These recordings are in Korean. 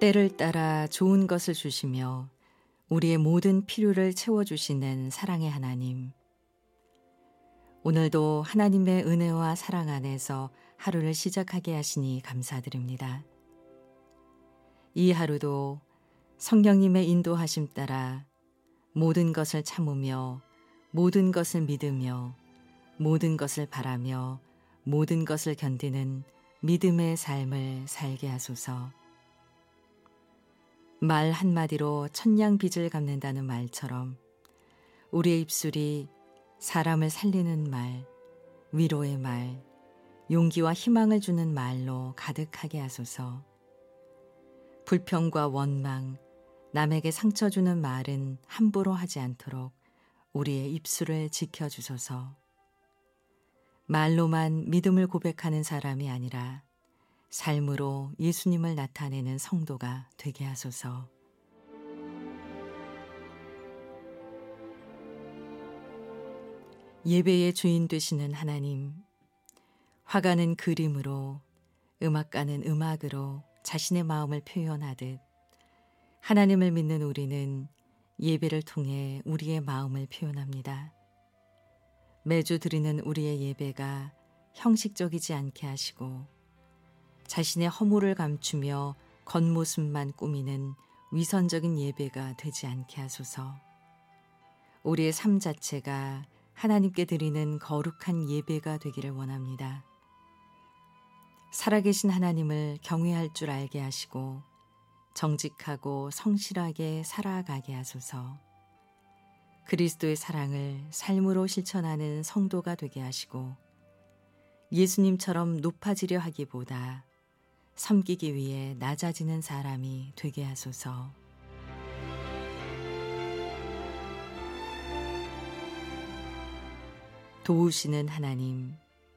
때를 따라 좋은 것을 주시며 우리의 모든 필요를 채워주시는 사랑의 하나님. 오늘도 하나님의 은혜와 사랑 안에서 하루를 시작하게 하시니 감사드립니다. 이 하루도 성령님의 인도하심 따라 모든 것을 참으며 모든 것을 믿으며 모든 것을 바라며 모든 것을 견디는 믿음의 삶을 살게 하소서. 말 한마디로 천냥 빚을 갚는다는 말처럼 우리의 입술이 사람을 살리는 말, 위로의 말, 용기와 희망을 주는 말로 가득하게 하소서. 불평과 원망, 남에게 상처 주는 말은 함부로 하지 않도록 우리의 입술을 지켜주소서. 말로만 믿음을 고백하는 사람이 아니라 삶으로 예수님을 나타내는 성도가 되게 하소서. 예배의 주인 되시는 하나님, 화가는 그림으로, 음악가는 음악으로 자신의 마음을 표현하듯 하나님을 믿는 우리는 예배를 통해 우리의 마음을 표현합니다. 매주 드리는 우리의 예배가 형식적이지 않게 하시고 자신의 허물을 감추며 겉모습만 꾸미는 위선적인 예배가 되지 않게 하소서. 우리의 삶 자체가 하나님께 드리는 거룩한 예배가 되기를 원합니다. 살아계신 하나님을 경외할 줄 알게 하시고 정직하고 성실하게 살아가게 하소서. 그리스도의 사랑을 삶으로 실천하는 성도가 되게 하시고 예수님처럼 높아지려 하기보다 섬기기 위해 낮아지는 사람이 되게 하소서. 도우시는 하나님,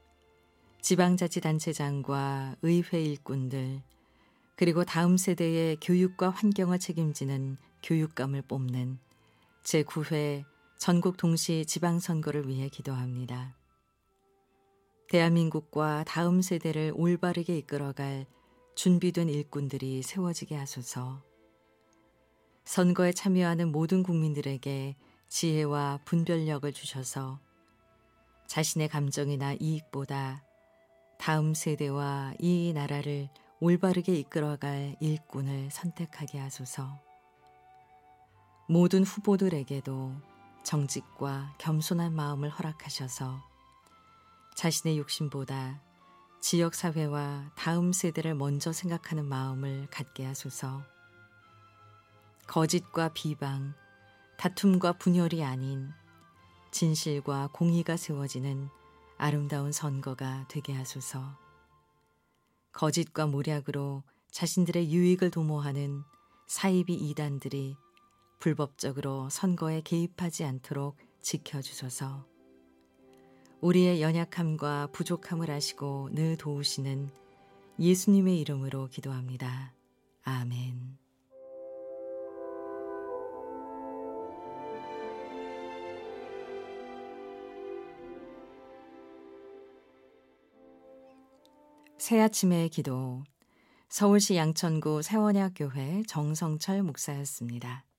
지방자치단체장과 의회 일꾼들, 그리고 다음 세대의 교육과 환경을 책임지는 교육감을 뽑는 제9회 전국 동시 지방선거를 위해 기도합니다. 대한민국과 다음 세대를 올바르게 이끌어갈 준비된 일꾼들이 세워지게 하소서. 선거에 참여하는 모든 국민들에게 지혜와 분별력을 주셔서 자신의 감정이나 이익보다 다음 세대와 이 나라를 올바르게 이끌어갈 일꾼을 선택하게 하소서. 모든 후보들에게도 정직과 겸손한 마음을 허락하셔서 자신의 욕심보다 지역사회와 다음 세대를 먼저 생각하는 마음을 갖게 하소서. 거짓과 비방, 다툼과 분열이 아닌 진실과 공의가 세워지는 아름다운 선거가 되게 하소서. 거짓과 모략으로 자신들의 유익을 도모하는 사이비 이단들이 불법적으로 선거에 개입하지 않도록 지켜주소서. 우리의 연약함과 부족함을 아시고 늘 도우시는 예수님의 이름으로 기도합니다. 아멘. 새아침의 기도, 서울시 양천구 세원야교회 정성철 목사였습니다.